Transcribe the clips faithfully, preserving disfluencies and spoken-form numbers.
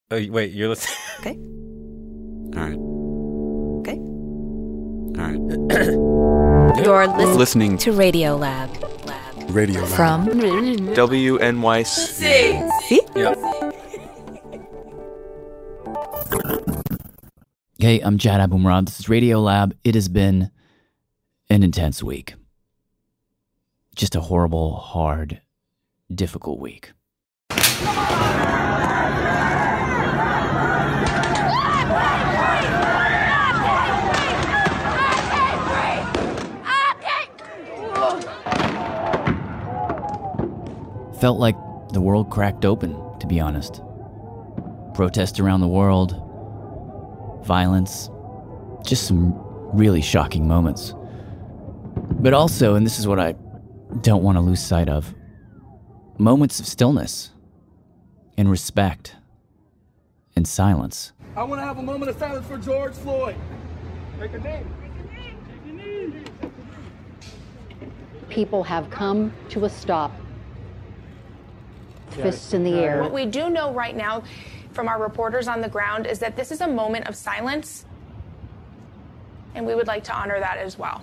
Oh, wait, you're listening? Okay. All right. Okay. All right. You're listening, Listening to Radio Lab. Lab. Radio Lab. From W N Y C. See? Yeah. Hey, I'm Jad Abumrad. This is Radio Lab. It has been an intense week. Just a horrible, hard, difficult week. Felt like the world cracked open, to be honest. Protests around the world, violence, just some really shocking moments. But also, and this is what I don't want to lose sight of, moments of stillness and respect and silence. I want to have a moment of silence for George Floyd. Take a knee. Take a knee. People have come to a stop. Fists in the air. What we do know right now from our reporters on the ground is that this is a moment of silence, and we would like to honor that as well.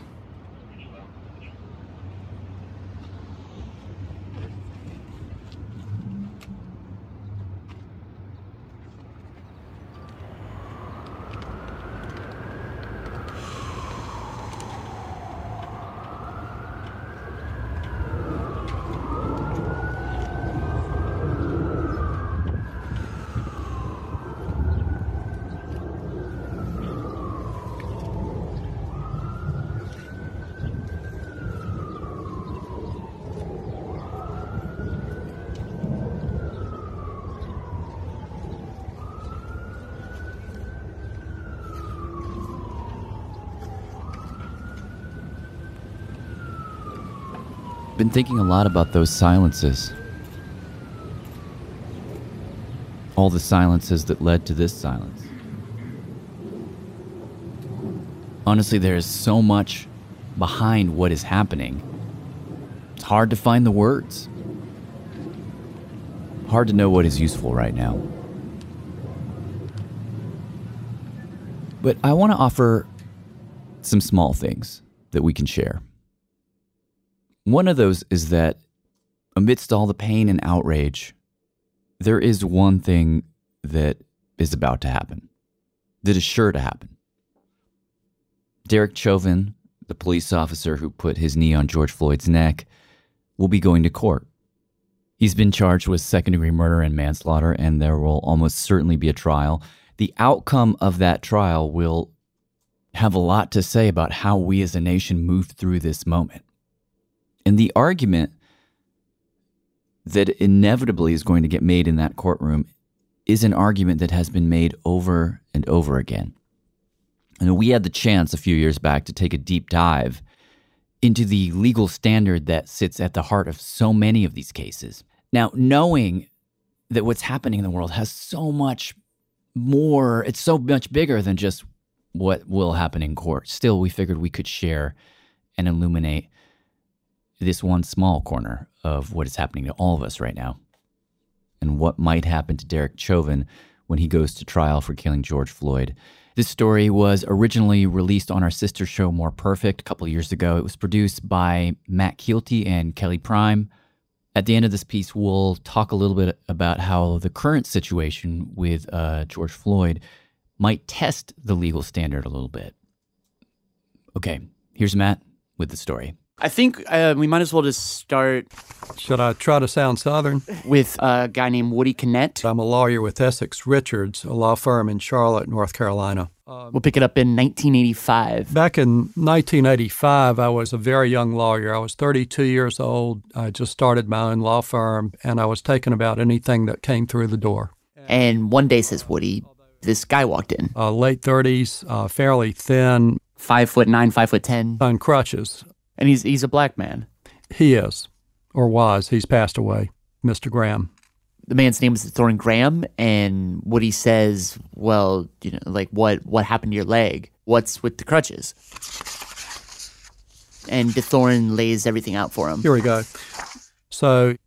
Been thinking a lot about those silences. All the silences that led to this silence. Honestly, there is so much behind what is happening. It's hard to find the words. Hard to know what is useful right now. But I want to offer some small things that we can share. One of those is that amidst all the pain and outrage, there is one thing that is about to happen, that is sure to happen. Derek Chauvin, the police officer who put his knee on George Floyd's neck, will be going to court. He's been charged with second-degree murder and manslaughter, and there will almost certainly be a trial. The outcome of that trial will have a lot to say about how we as a nation move through this moment. And the argument that inevitably is going to get made in that courtroom is an argument that has been made over and over again. And we had the chance a few years back to take a deep dive into the legal standard that sits at the heart of so many of these cases. Now, knowing that what's happening in the world has so much more, it's so much bigger than just what will happen in court. Still, we figured we could share and illuminate this one small corner of what is happening to all of us right now and what might happen to Derek Chauvin when he goes to trial for killing George Floyd. This story was originally released on our sister show, More Perfect, a couple of years ago. It was produced by Matt Keelty and Kelly Prime. At the end of this piece, we'll talk a little bit about how the current situation with uh, George Floyd might test the legal standard a little bit. Okay, here's Matt with the story. I think uh, we might as well just start. Should I try to sound Southern? With a guy named Woody Kinnett. I'm a lawyer with Essex Richards, a law firm in Charlotte, North Carolina. Um, we'll pick it up in nineteen eighty-five. Back in nineteen eighty-five, I was a very young lawyer. I was thirty-two years old. I just started my own law firm, and I was taking about anything that came through the door. And one day, says Woody, this guy walked in. Uh, late thirties, uh, fairly thin. Five foot nine, five foot ten. On crutches. And he's he's a black man. He is, or was. He's passed away, Mister Graham. The man's name is Thorne Graham, and Woody says, well, you know, like, what, what happened to your leg? What's with the crutches? And DeThorne lays everything out for him. Here we go. So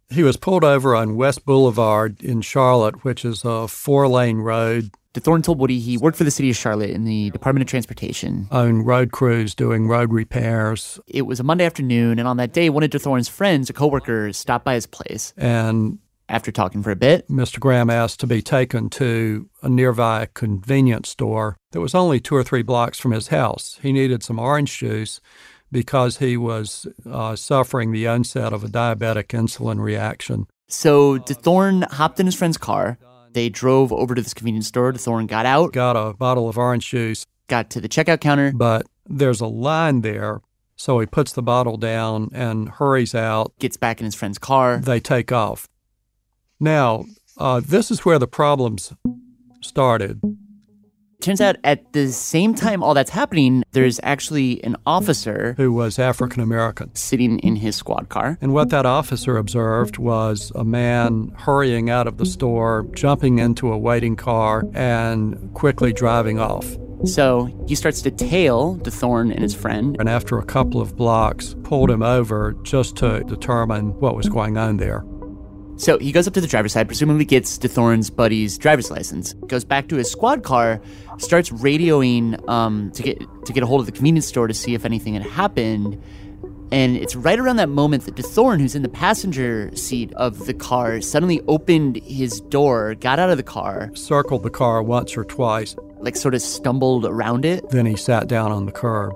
He was pulled over on West Boulevard in Charlotte, which is a four-lane road. DeThorne told Woody he worked for the city of Charlotte in the Department of Transportation. Owned road crews doing road repairs. It was a Monday afternoon, and on that day, one of DeThorne's friends, a coworker, stopped by his place. And after talking for a bit, Mister Graham asked to be taken to a nearby convenience store that was only two or three blocks from his house. He needed some orange juice because he was uh, suffering the onset of a diabetic insulin reaction. So DeThorne hopped in his friend's car. They drove over to this convenience store. DeThorne got out. Got a bottle of orange juice. Got to the checkout counter. But there's a line there, so he puts the bottle down and hurries out. Gets back in his friend's car. They take off. Now, uh, this is where the problems started. Turns out at the same time all that's happening, there's actually an officer who was African American sitting in his squad car. And what that officer observed was a man hurrying out of the store, jumping into a waiting car, and quickly driving off. So he starts to tail DeThorne and his friend. And after a couple of blocks, pulled him over just to determine what was going on there. So he goes up to the driver's side, presumably gets DeThorne's buddy's driver's license, goes back to his squad car, starts radioing um, to get to get a hold of the convenience store to see if anything had happened. And it's right around that moment that DeThorne, who's in the passenger seat of the car, suddenly opened his door, got out of the car. Circled the car once or twice. Like sort of stumbled around it. Then he sat down on the curb.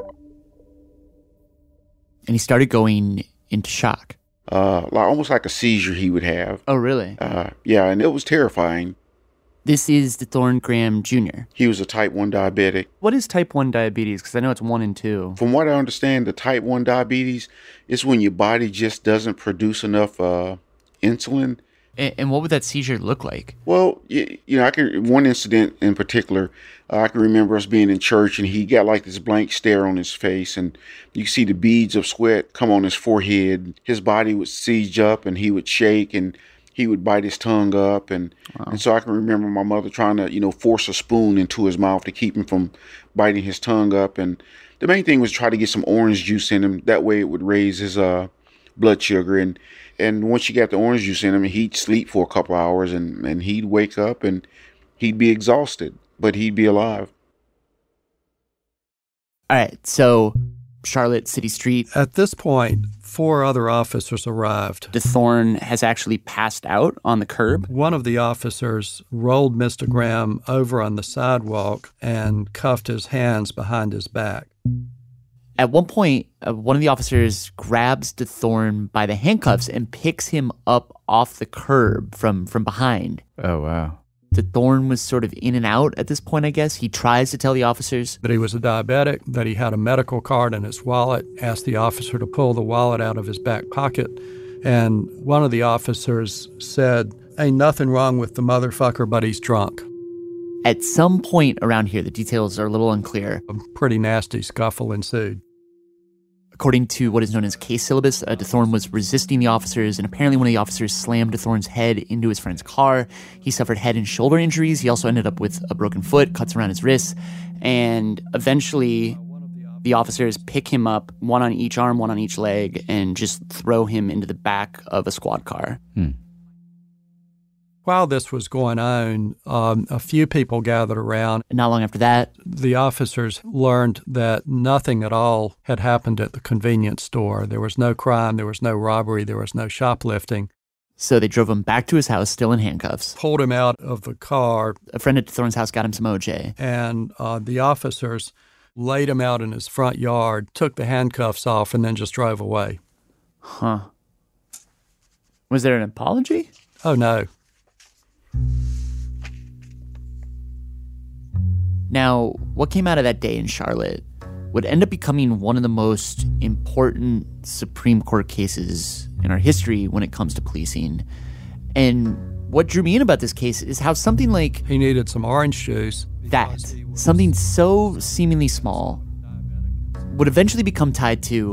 And he started going into shock. Uh, like, almost like a seizure he would have. Oh, really? Uh, yeah, and it was terrifying. This is DeThorne Graham Junior He was a type one diabetic. What is type one diabetes? Because I know it's one and two. From what I understand, the type one diabetes is when your body just doesn't produce enough uh, insulin. And, and what would that seizure look like? Well, you, you know, I can one incident in particular, uh, I can remember us being in church and he got like this blank stare on his face and you see the beads of sweat come on his forehead. His body would siege up and he would shake and he would bite his tongue up. And, wow. and so I can remember my mother trying to, you know, force a spoon into his mouth to keep him from biting his tongue up. And the main thing was try to get some orange juice in him. That way it would raise his uh, blood sugar. And And once you got the orange juice in him, he'd sleep for a couple hours and, and he'd wake up and he'd be exhausted, but he'd be alive. All right, so Charlotte City Street. At this point, four other officers arrived. DeThorne has actually passed out on the curb. One of the officers rolled Mister Graham over on the sidewalk and cuffed his hands behind his back. At one point, uh, one of the officers grabs DeThorne by the handcuffs and picks him up off the curb from, from behind. Oh, wow. DeThorne was sort of in and out at this point, I guess. He tries to tell the officers that he was a diabetic, that he had a medical card in his wallet, asked the officer to pull the wallet out of his back pocket. And one of the officers said, "Ain't nothing wrong with the motherfucker, but he's drunk." At some point around here, the details are a little unclear. A pretty nasty scuffle ensued. According to what is known as case syllabus, uh, DeThorne was resisting the officers, and apparently one of the officers slammed DeThorne's head into his friend's car. He suffered head and shoulder injuries. He also ended up with a broken foot, cuts around his wrists, and eventually the officers pick him up, one on each arm, one on each leg, and just throw him into the back of a squad car. Hmm. While this was going on, um, a few people gathered around. And not long after that, the officers learned that nothing at all had happened at the convenience store. There was no crime, there was no robbery, there was no shoplifting. So they drove him back to his house, still in handcuffs. Pulled him out of the car. A friend at DeThorne's house got him some O J. And uh, the officers laid him out in his front yard, took the handcuffs off, and then just drove away. Huh. Was there an apology? Oh, no. Now, what came out of that day in Charlotte would end up becoming one of the most important Supreme Court cases in our history when it comes to policing. And what drew me in about this case is how something like... He needed some orange juice. That, something so seemingly small, would eventually become tied to...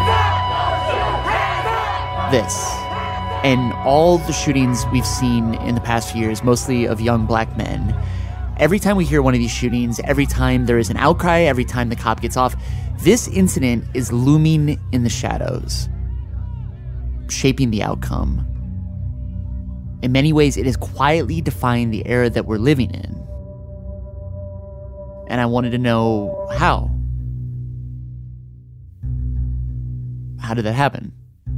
this. And all the shootings we've seen in the past few years, mostly of young black men. Every time we hear one of these shootings, every time there is an outcry, every time the cop gets off, this incident is looming in the shadows, shaping the outcome. In many ways, it has quietly defined the era that we're living in. And I wanted to know how. How did that happen?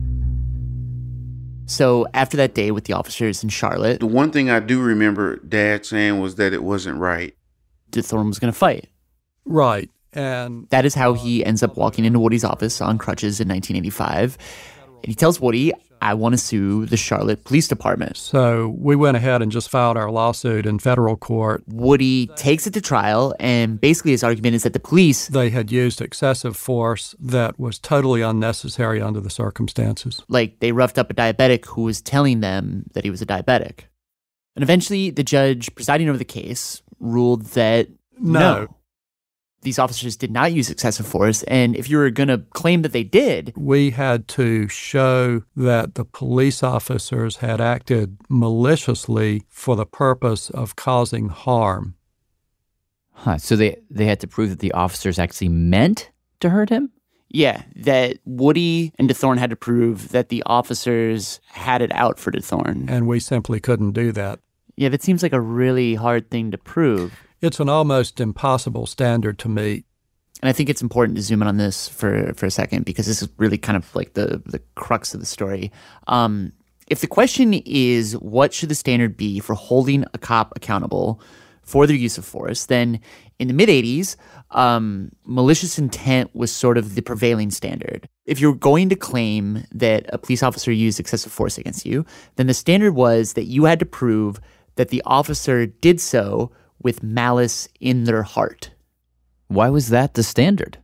So after that day with the officers in Charlotte, The one thing I do remember Dad saying was that it wasn't right. DeThorne was going to fight. Right. And That is how he ends up walking into Woody's office on crutches in nineteen eighty-five. And he tells Woody, I want to sue the Charlotte Police Department. so we went ahead and just filed our lawsuit in federal court. Woody takes it to trial, and basically his argument is that the police, They had used excessive force that was totally unnecessary under the circumstances. like, they roughed up a diabetic who was telling them that he was a diabetic. And eventually, the judge presiding over the case ruled that no. No. These officers did not use excessive force, and if you were going to claim that they did, We had to show that the police officers had acted maliciously for the purpose of causing harm. Huh. So they, they had to prove that the officers actually meant to hurt him? yeah, that Woody and DeThorne had to prove that the officers had it out for DeThorne. And we simply couldn't do that. Yeah, that seems like a really hard thing to prove. It's an almost impossible standard to meet. And I think it's important to zoom in on this for, for a second, because this is really kind of like the, the crux of the story. Um, if the question is, what should the standard be for holding a cop accountable for their use of force, then in the mid-eighties, um, malicious intent was sort of the prevailing standard. If you're going to claim that a police officer used excessive force against you, then the standard was that you had to prove that the officer did so with malice in their heart. Why was that the standard?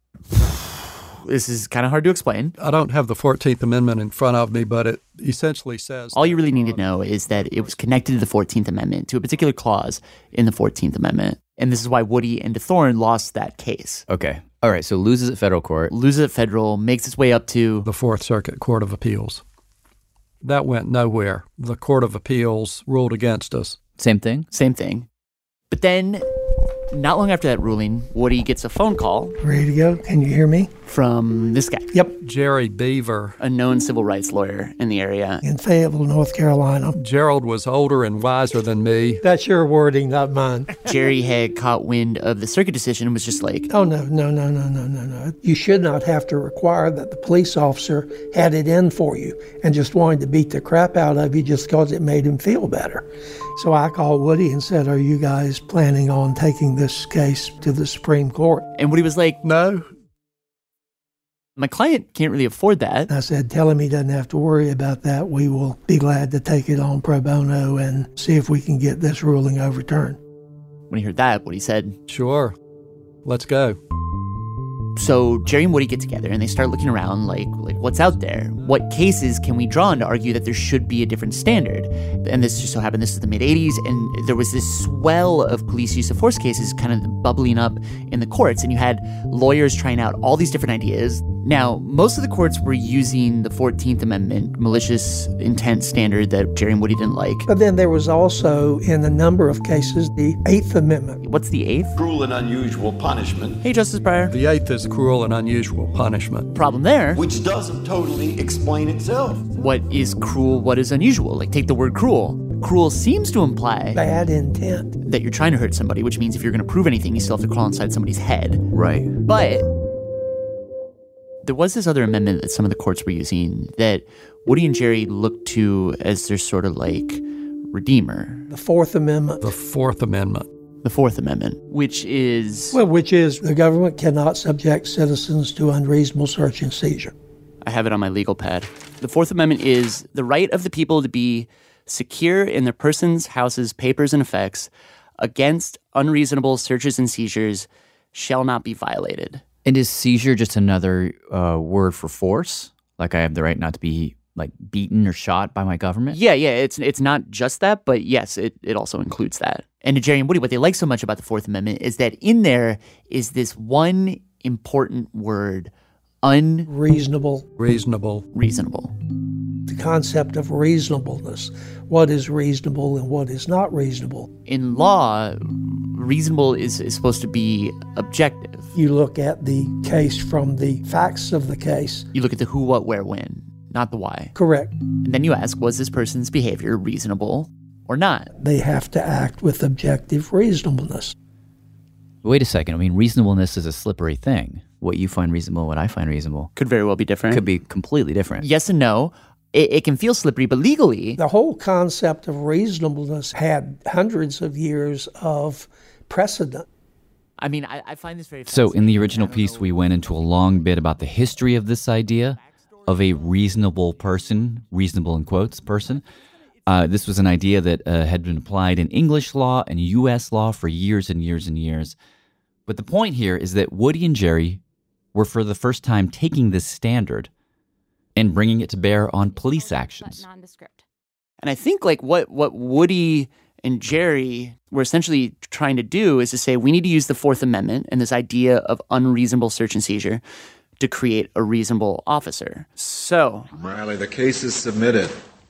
This is kind of hard to explain. I don't have the fourteenth Amendment in front of me, but it essentially says... All you really need to know is that it was connected to the fourteenth Amendment, to a particular clause in the fourteenth Amendment. And this is why Woody and DeThorne lost that case. Okay. All right, so loses at federal court. Loses at federal, makes its way up to... the Fourth Circuit Court of Appeals. That went nowhere. The Court of Appeals ruled against us. Same thing? Same thing. But then, not long after that ruling, Woody gets a phone call Ready to go? Can you hear me? from this guy. Yep. Jerry Beaver. A known civil rights lawyer in the area. In Fayetteville, North Carolina. Gerald was older and wiser than me. That's your wording, not mine. Jerry had caught wind of the circuit decision and was just like, Oh, no, no, no, no, no, no, no. You should not have to require that the police officer had it in for you and just wanted to beat the crap out of you just because it made him feel better. So I called Woody and said, are you guys planning on taking this case to the Supreme Court? and Woody was like, No. my client can't really afford that. I said, tell him he doesn't have to worry about that. We will be glad to take it on pro bono and see if we can get this ruling overturned. When he heard that, Woody said, Sure. Let's go. so Jerry and Woody get together and they start looking around like, like what's out there? What cases can we draw on to argue that there should be a different standard? And this just so happened, this is the mid-eighties, and there was this swell of police use of force cases kind of bubbling up in the courts, and you had lawyers trying out all these different ideas. Now, most of the courts were using the fourteenth Amendment malicious intent standard that Jerry and Woody didn't like. But then there was also, in a number of cases, the Eighth Amendment. What's the eighth? Cruel and unusual punishment. Hey, Justice Breyer. The eighth is cruel and unusual punishment. Problem there. Which doesn't totally explain itself. What is cruel? What is unusual? Like, take the word cruel. Cruel seems to imply Bad intent. that you're trying to hurt somebody, which means if you're going to prove anything, you still have to crawl inside somebody's head. Right. But there was this other amendment that some of the courts were using that Woody and Jerry looked to as their sort of like redeemer. The Fourth Amendment. The Fourth Amendment. The Fourth Amendment, which is... Well, which is the government cannot subject citizens to unreasonable search and seizure. I have it on my legal pad. The Fourth Amendment is the right of the people to be secure in their persons, houses, papers, and effects against unreasonable searches and seizures shall not be violated. And is seizure just another uh, word for force? Like I have the right not to be like beaten or shot by my government? Yeah, yeah, it's it's not just that, but yes, it, it also includes that. And to Jerry and Woody, what they like so much about the Fourth Amendment is that in there is this one important word, unreasonable. Reasonable. Reasonable. The concept of reasonableness. What is reasonable and what is not reasonable. In law, reasonable is, is supposed to be objective. You look at the case from the facts of the case. You look at the who, what, where, when. not the why. Correct. And then you ask, was this person's behavior reasonable or not? They have to act with objective reasonableness. Wait a second. I mean, reasonableness is a slippery thing. What you find reasonable, what I find reasonable. Could very well be different. Could be completely different. Yes and no. It, it can feel slippery, but legally... The whole concept of reasonableness had hundreds of years of precedent. I mean, I, I find this very So in the original piece, we went into a long bit about the history of this idea of a reasonable person, reasonable in quotes, person. Uh, this was an idea that uh, had been applied in English law and U S law for years and years and years. But the point here is that Woody and Jerry were for the first time taking this standard and bringing it to bear on police actions. Nondescript. And I think like what, what Woody and Jerry were essentially trying to do is to say we need to use the Fourth Amendment and this idea of unreasonable search and seizure to create a reasonable officer. So, Riley, the case is submitted.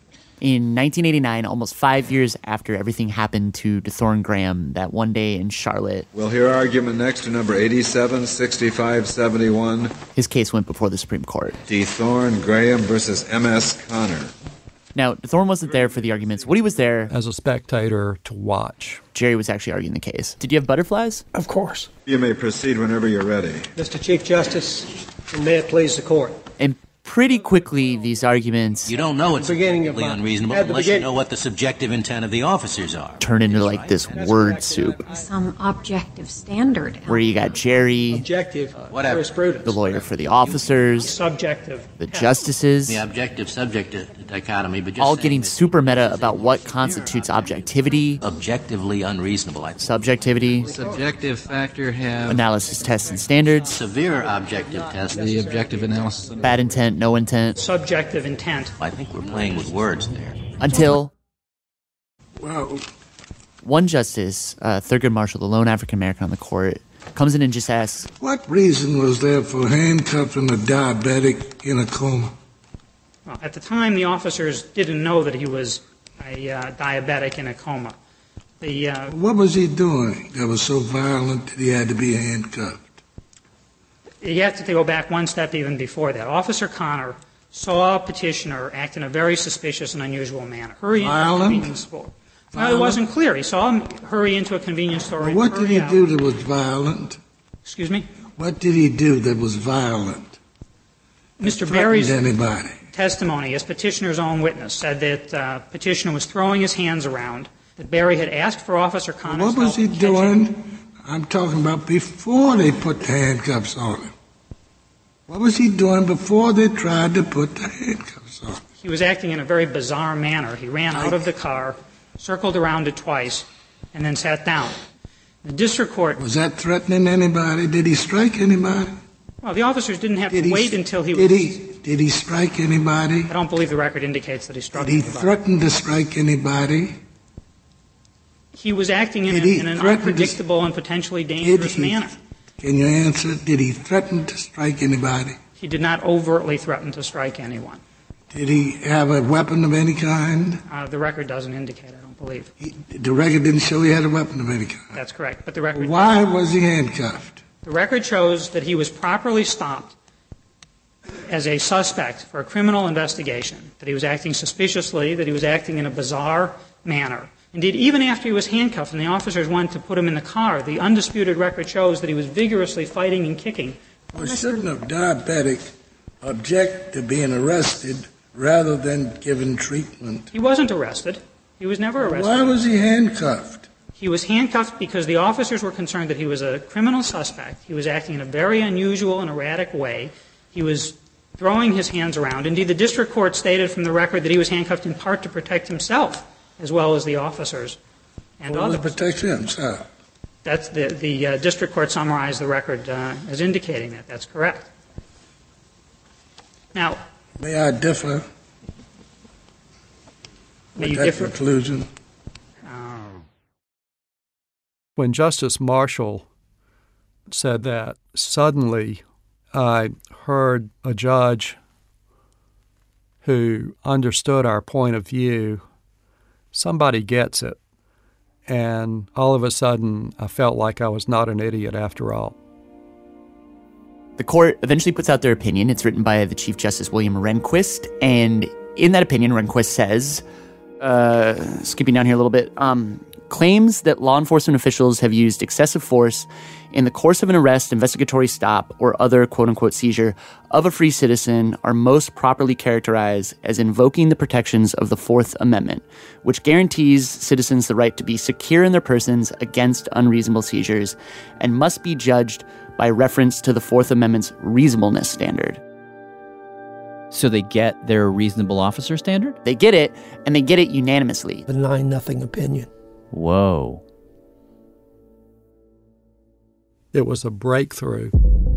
In nineteen eighty-nine, almost five years after everything happened to DeThorne Graham that one day in Charlotte, We'll hear argument next to number eighty-seven sixty-five seventy-one. His case went before the Supreme Court. DeThorne Graham versus M S Connor. Now, DeThorne wasn't there for the arguments. Woody was there as a spectator to watch. Jerry was actually arguing the case. Did you have butterflies? Of course. You may proceed whenever you're ready. Mister Chief Justice, and may it please the court. And pretty quickly, these arguments... You don't know it's completely unreasonable unless you know what the subjective intent of the officers are. Turn into like this word soup. Some objective standard. Where you got Jerry, Objective, uh, whatever. the lawyer for the officers, subjective, the justices, The objective-subjective dichotomy, but just all saying getting that super meta about what constitutes objectivity, objectively unreasonable. I think. subjectivity, Subjective factor have analysis tests and standards, Severe objective tests. the objective analysis. bad intent, no intent, subjective intent. I think we're playing with words there. until Well, one justice, uh, Thurgood Marshall, the lone African-American on the court, comes in and just asks, what reason was there for handcuffing a diabetic in a coma? Well, at the time, the officers didn't know that he was a uh, diabetic in a coma. The uh, What was he doing that was so violent that he had to be handcuffed? You have to go back one step even before that. Officer Connor saw a petitioner act in a very suspicious and unusual manner. Hurry into a convenience store. Well, it wasn't clear. He saw him hurry into a convenience store. Well, and what did hurry he out. do that was violent? Excuse me? What did he do that was violent? Mister Threatened Berry's anybody? testimony as petitioner's own witness said that uh, petitioner was throwing his hands around, that Berry had asked for Officer Connor's What was help he in catching- doing? I'm talking about before they put the handcuffs on him. What was he doing before they tried to put the handcuffs on him? He was acting in a very bizarre manner. He ran out of the car, circled around it twice, and then sat down. The district court... Was that threatening anybody? Did he strike anybody? Well, the officers didn't have Did to he- wait until he Did was... he, did he strike anybody? I don't believe the record indicates that he struck Did he anybody. threaten to strike anybody? He was acting in, a, Did he in an threaten to- unpredictable and potentially dangerous he- manner. Can you answer? Did he threaten to strike anybody? He did not overtly threaten to strike anyone. Did he have a weapon of any kind? Uh, the record doesn't indicate, I don't believe. The record didn't show he had a weapon of any kind. That's correct. But the record... Why was he handcuffed? The record shows that he was properly stopped as a suspect for a criminal investigation, that he was acting suspiciously, that he was acting in a bizarre manner. Indeed, even after he was handcuffed and the officers went to put him in the car, the undisputed record shows that he was vigorously fighting and kicking. Well, shouldn't a diabetic object to being arrested rather than given treatment? He wasn't arrested. He was never arrested. Why was he handcuffed? He was handcuffed because the officers were concerned that he was a criminal suspect. He was acting in a very unusual and erratic way. He was throwing his hands around. Indeed, the district court stated from the record that he was handcuffed in part to protect himself as well as the officers and Well, others. to protect himself. That's the, the uh, district court summarized the record uh, as indicating that. That's correct. Now, May I differ may with you that differ? conclusion? When Justice Marshall said that, suddenly I heard a judge who understood our point of view. Somebody gets it. And all of a sudden, I felt like I was not an idiot after all. The court eventually puts out their opinion. It's written by the Chief Justice William Rehnquist, and in that opinion, Rehnquist says, uh, skipping down here a little bit, um, claims that law enforcement officials have used excessive force in the course of an arrest, investigatory stop, or other quote-unquote seizure of a free citizen are most properly characterized as invoking the protections of the Fourth Amendment, which guarantees citizens the right to be secure in their persons against unreasonable seizures and must be judged by reference to the Fourth Amendment's reasonableness standard. So they get their reasonable officer standard? They get it, and they get it unanimously. The nine nothing opinion. Whoa. It was a breakthrough.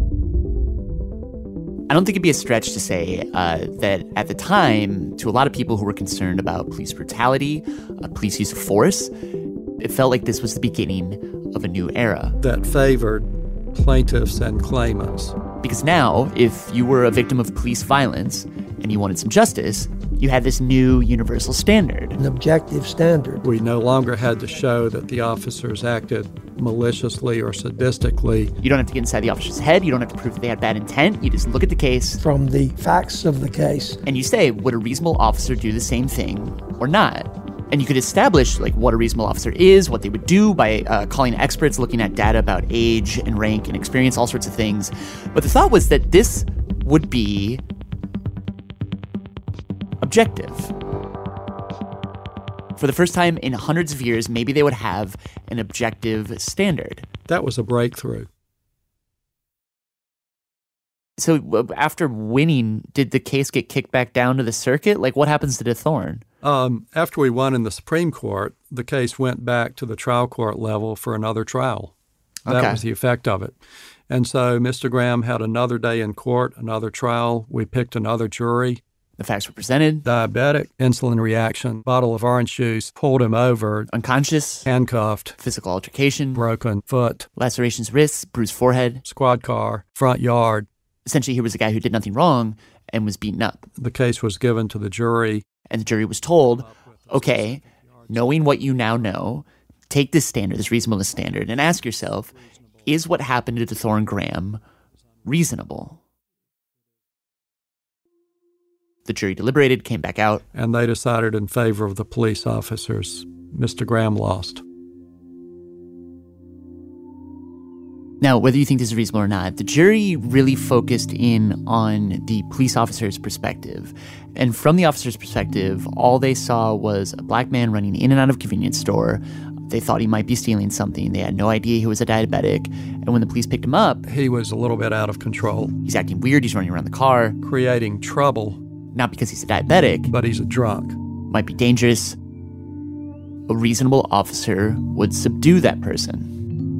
I don't think it'd be a stretch to say uh, that at the time, to a lot of people who were concerned about police brutality, uh, police use of force, it felt like this was the beginning of a new era. That favored plaintiffs and claimants. Because now, if you were a victim of police violence and you wanted some justice, you had this new universal standard. An objective standard. We no longer had to show that the officers acted maliciously or sadistically. You don't have to get inside the officer's head. You don't have to prove that they had bad intent. You just look at the case. From the facts of the case. And you say, would a reasonable officer do the same thing or not? And you could establish like what a reasonable officer is, what they would do by uh, calling experts, looking at data about age and rank and experience, all sorts of things. But the thought was that this would be objective. For the first time in hundreds of years, maybe they would have an objective standard. That was a breakthrough. So after winning, did the case get kicked back down to the circuit? Like, what happens to DeThorne? Um, after we won in the Supreme Court, the case went back to the trial court level for another trial. That Okay. was the effect of it. And so Mister Graham had another day in court, another trial. We picked another jury. The facts were presented. Diabetic, insulin reaction, bottle of orange juice, pulled him over. Unconscious. Handcuffed. Physical altercation. Broken foot. Lacerations wrists, bruised forehead. Squad car, front yard. Essentially, he was a guy who did nothing wrong and was beaten up. The case was given to the jury. And the jury was told, okay, knowing what you now know, take this standard, this reasonableness standard, and ask yourself, is what happened to DeThorne Graham reasonable? The jury deliberated, came back out. And they decided in favor of the police officers. Mister Graham lost. Now, whether you think this is reasonable or not, the jury really focused in on the police officer's perspective. And from the officer's perspective, all they saw was a black man running in and out of a convenience store. They thought he might be stealing something. They had no idea he was a diabetic. And when the police picked him up, he was a little bit out of control. He's acting weird. He's running around the car. Creating trouble. Not because he's a diabetic. But he's a drunk. Might be dangerous. A reasonable officer would subdue that person.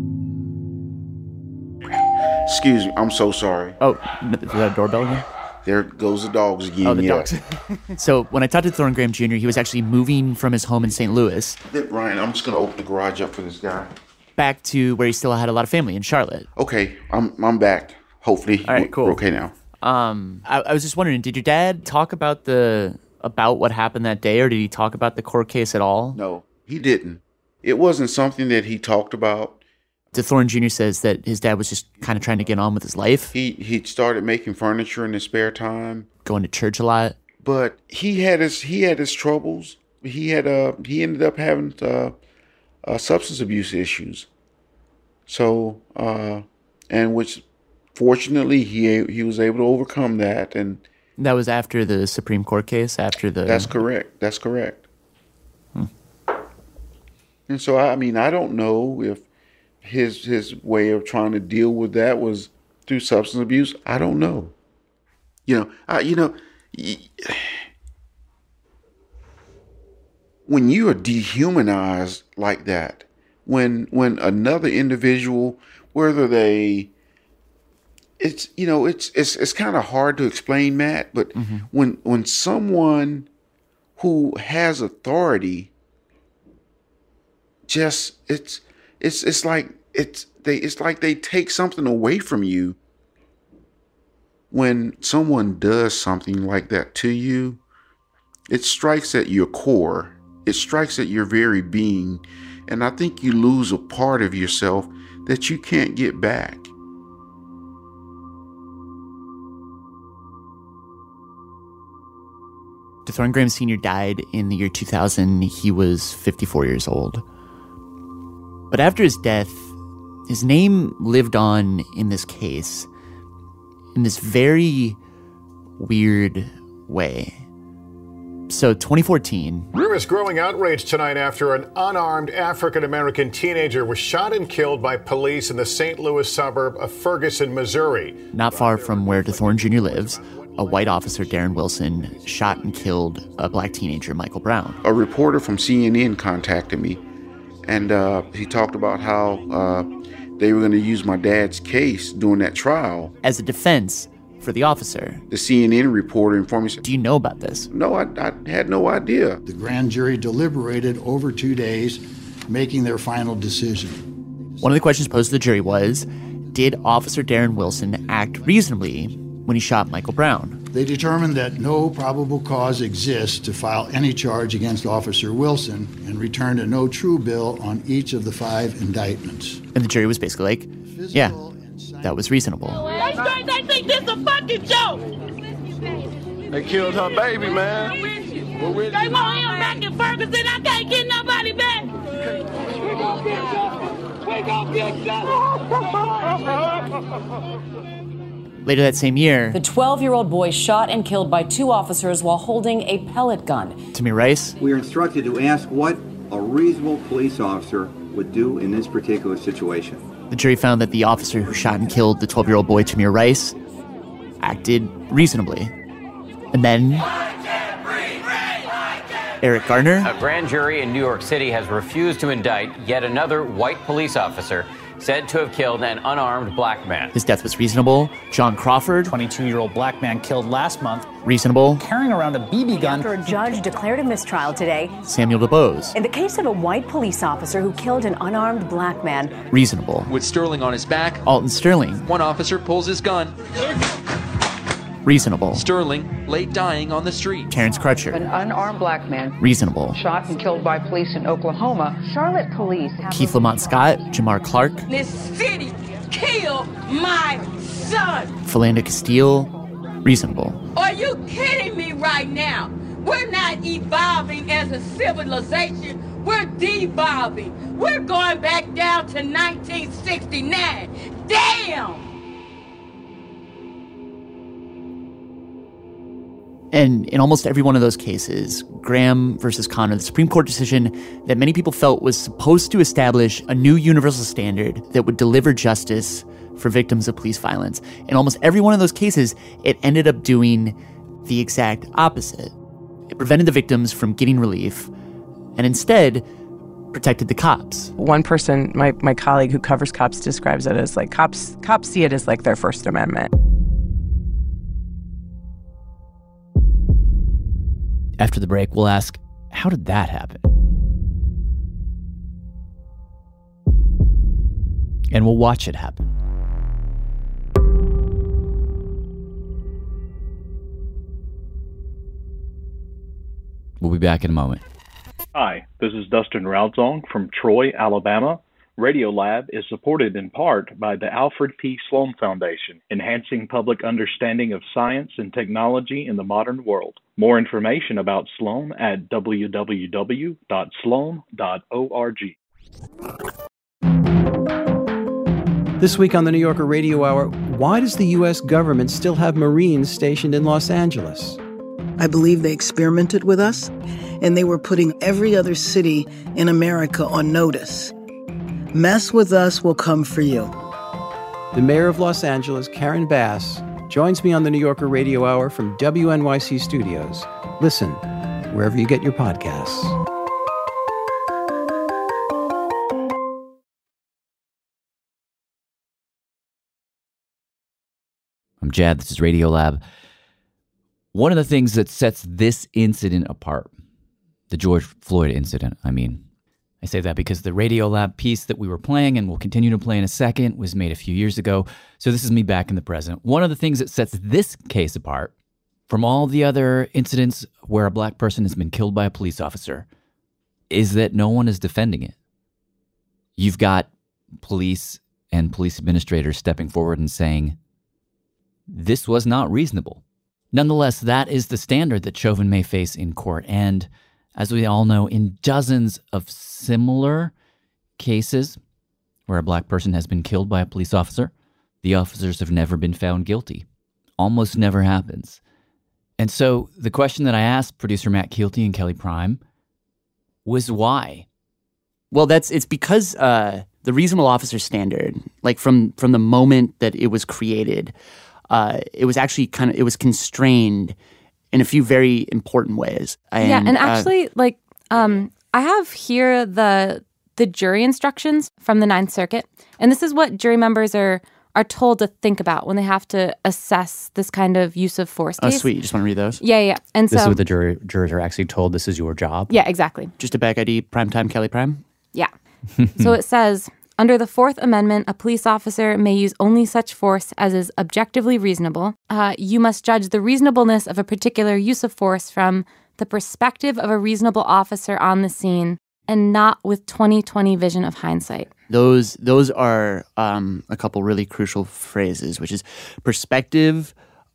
Excuse me, I'm so sorry. Oh, is that a doorbell again? There goes the dogs again. Oh, the yeah. dogs. So when I talked to Thorne Graham Junior, he was actually moving from his home in Saint Louis. Ryan, I'm just going to open the garage up for this guy. Back to where he still had a lot of family in Charlotte. Okay, I'm I'm back. Hopefully, all right, cool. We're okay now. Um, I, I was just wondering, did your dad talk about the about what happened that day, or did he talk about the court case at all? No, he didn't. It wasn't something that he talked about. DeThorne Junior says that his dad was just kind of trying to get on with his life. He he started making furniture in his spare time, going to church a lot. But he had his he had his troubles. He had uh he ended up having uh, uh substance abuse issues. So uh and which fortunately he he was able to overcome that, and that was after the Supreme Court case. After the that's correct. That's correct. Hmm. And so I mean I don't know if his his way of trying to deal with that was through substance abuse. I don't know. You know, I, you know, when you are dehumanized like that, when when another individual, whether they, it's you know, it's it's it's kind of hard to explain, Matt. But mm-hmm. when when someone who has authority, just it's it's it's like. It's they. It's like they take something away from you. When someone does something like that to you, it strikes at your core. It strikes at your very being, and I think you lose a part of yourself that you can't get back. DeThorne Graham Senior died in the year two thousand. He was fifty-four years old. But after his death, his name lived on in this case in this very weird way. So twenty fourteen. There is growing outrage tonight after an unarmed African-American teenager was shot and killed by police in the Saint Louis suburb of Ferguson, Missouri. Not far from where DeThorne Junior lives, a white officer, Darren Wilson, shot and killed a black teenager, Michael Brown. A reporter from C N N contacted me, and uh, he talked about how uh, they were going to use my dad's case during that trial as a defense for the officer. The C N N reporter informed me. Do you know about this? No, I, I had no idea. The grand jury deliberated over two days, making their final decision. One of the questions posed to the jury was, did Officer Darren Wilson act reasonably when he shot Michael Brown? They determined that no probable cause exists to file any charge against Officer Wilson and returned a no true bill on each of the five indictments. And the jury was basically like, yeah, that was reasonable. They, they think this is a fucking joke. They killed her baby, man. We're with they want him back in Ferguson. I can't get nobody back. We gon' get justice. We gon' get justice. Later that same year, the twelve-year-old boy shot and killed by two officers while holding a pellet gun. Tamir Rice. We are instructed to ask what a reasonable police officer would do in this particular situation. The jury found that the officer who shot and killed the twelve-year-old boy, Tamir Rice, acted reasonably. And then Eric Garner. A grand jury in New York City has refused to indict yet another white police officer said to have killed an unarmed black man. His death was reasonable. John Crawford. twenty-two-year-old black man killed last month. Reasonable. Carrying around a B B gun. After a judge declared a mistrial today. Samuel DuBose. In the case of a white police officer who killed an unarmed black man. Reasonable. With Sterling on his back. Alton Sterling. One officer pulls his gun. Reasonable. Sterling lay dying on the street. Terrence Crutcher. An unarmed black man. Reasonable. Shot and killed by police in Oklahoma. Charlotte police. Keith Lamont Scott. Jamar Clark. This city killed my son. Philando Castile. Reasonable. Are you kidding me right now? We're not evolving as a civilization. We're devolving. We're going back down to nineteen sixty-nine. Damn! And in almost every one of those cases, Graham versus Conner, the Supreme Court decision that many people felt was supposed to establish a new universal standard that would deliver justice for victims of police violence. In almost every one of those cases, it ended up doing the exact opposite. It prevented the victims from getting relief and instead protected the cops. One person, my, my colleague who covers cops, describes it as like cops cops see it as like their First Amendment. After the break, we'll ask, how did that happen? And we'll watch it happen. We'll be back in a moment. Hi, this is Dustin Raudzong from Troy, Alabama. Radiolab is supported in part by the Alfred P. Sloan Foundation, enhancing public understanding of science and technology in the modern world. More information about Sloan at w w w dot sloan dot org. This week on the New Yorker Radio Hour, why does the U S government still have Marines stationed in Los Angeles? I believe they experimented with us, and they were putting every other city in America on notice. Mess with us, will come for you. The mayor of Los Angeles, Karen Bass, joins me on the New Yorker Radio Hour from W N Y C Studios. Listen wherever you get your podcasts. I'm Jad. This is Radiolab. One of the things that sets this incident apart, the George Floyd incident, I mean, I say that because the Radiolab piece that we were playing and will continue to play in a second was made a few years ago. So this is me back in the present. One of the things that sets this case apart from all the other incidents where a black person has been killed by a police officer is that no one is defending it. You've got police and police administrators stepping forward and saying, this was not reasonable. Nonetheless, that is the standard that Chauvin may face in court. And as we all know, in dozens of similar cases where a black person has been killed by a police officer, the officers have never been found guilty. Almost never happens. And so the question that I asked producer Matt Keelty and Kelly Prime was why? Well, that's it's because uh, the reasonable officer standard, like from from the moment that it was created, uh, it was actually kind of it was constrained in a few very important ways. And, yeah, and uh, actually, like um, I have here the the jury instructions from the Ninth Circuit, and this is what jury members are are told to think about when they have to assess this kind of use of force oh, case. sweet. You just want to read those? Yeah, yeah. And this so is what the jury, jurors are actually told. This is your job. Yeah, exactly. Just a back I D, primetime Kelly Prime. Yeah. So it says, under the Fourth Amendment, a police officer may use only such force as is objectively reasonable. Uh, you must judge the reasonableness of a particular use of force from the perspective of a reasonable officer on the scene and not with twenty twenty vision of hindsight. Those those are um, a couple really crucial phrases, which is perspective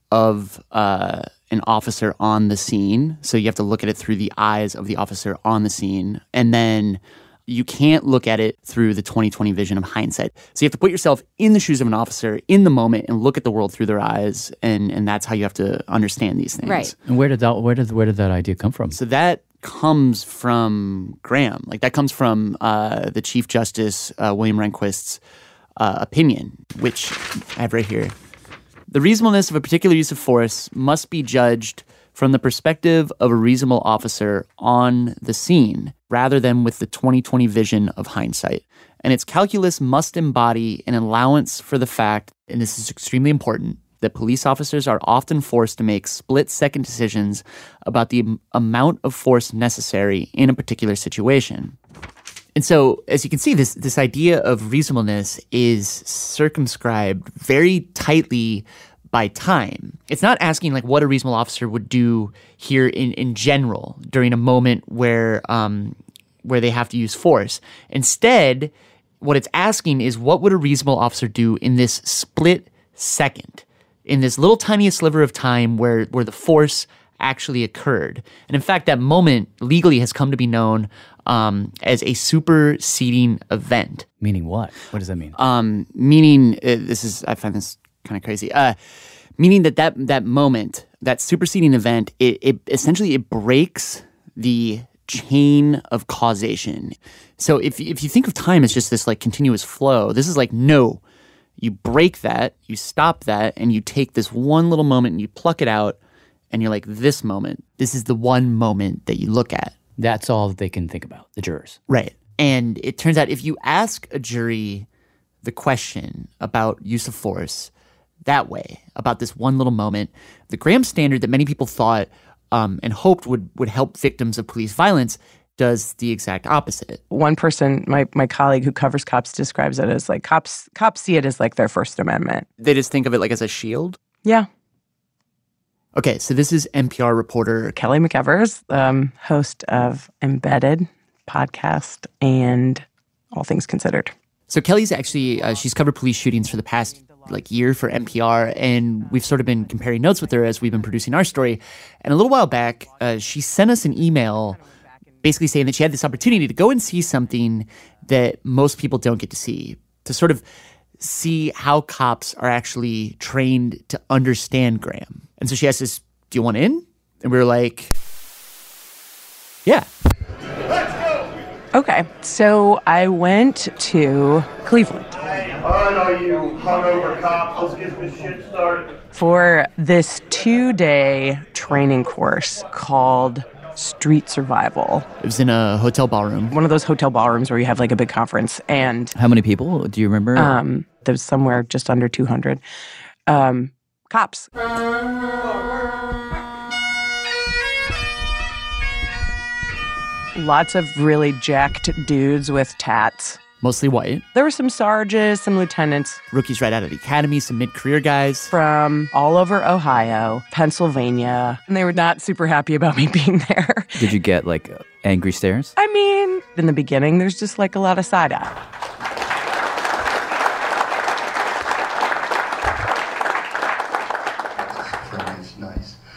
of uh, an officer on the scene. So you have to look at it through the eyes of the officer on the scene. And then you can't look at it through the twenty twenty vision of hindsight. So you have to put yourself in the shoes of an officer in the moment and look at the world through their eyes. And, and that's how you have to understand these things. Right. And where did that where did where did that idea come from? So that comes from Graham. Like that comes from uh, the Chief Justice uh, William Rehnquist's uh, opinion, which I have right here. The reasonableness of a particular use of force must be judged from the perspective of a reasonable officer on the scene rather than with the twenty twenty vision of hindsight. And its calculus must embody an allowance for the fact, and this is extremely important, that police officers are often forced to make split-second decisions about the am- amount of force necessary in a particular situation. And so, as you can see, this this idea of reasonableness is circumscribed very tightly by time. It's not asking like what a reasonable officer would do here in, in general during a moment where um, where they have to use force. Instead, what it's asking is what would a reasonable officer do in this split second, in this little tiniest sliver of time where where the force actually occurred. And in fact, that moment legally has come to be known um, as a superseding event. Meaning what? What does that mean? Um, meaning, uh, this is, I find this kind of crazy. Uh, meaning that, that that moment, that superseding event, it, it essentially it breaks the chain of causation. So if if you think of time as just this like continuous flow, this is like, no, you break that, you stop that, and you take this one little moment and you pluck it out, and you're like, this moment, this is the one moment that you look at. That's all that they can think about, the jurors. Right. And it turns out if you ask a jury the question about use of force that way, about this one little moment, the Graham standard that many people thought um, and hoped would, would help victims of police violence does the exact opposite. One person, my my colleague who covers cops, describes it as like cops cops see it as like their First Amendment. They just think of it like as a shield? Yeah. Okay, so this is N P R reporter Kelly McEvers, um, host of Embedded podcast and All Things Considered. So Kelly's actually, uh, she's covered police shootings for the past like year for N P R, and we've sort of been comparing notes with her as we've been producing our story. And a little while back, uh, she sent us an email basically saying that she had this opportunity to go and see something that most people don't get to see, to sort of see how cops are actually trained to understand Graham. And so she asked us, do you want in? And we were like, yeah. Okay, so I went to Cleveland. I know you hungover cops. Let's get this shit started. For this two-day training course called Street Survival. It was in a hotel ballroom. One of those hotel ballrooms where you have like a big conference. And how many people? Do you remember? Um, there was somewhere just under two hundred. Um, cops. Lots of really jacked dudes with tats. Mostly white. There were some sergeants, some lieutenants. Rookies right out of the academy, some mid-career guys. From all over Ohio, Pennsylvania. And they were not super happy about me being there. Did you get, like, angry stares? I mean, in the beginning, there's just, like, a lot of side-eye. Nice, nice.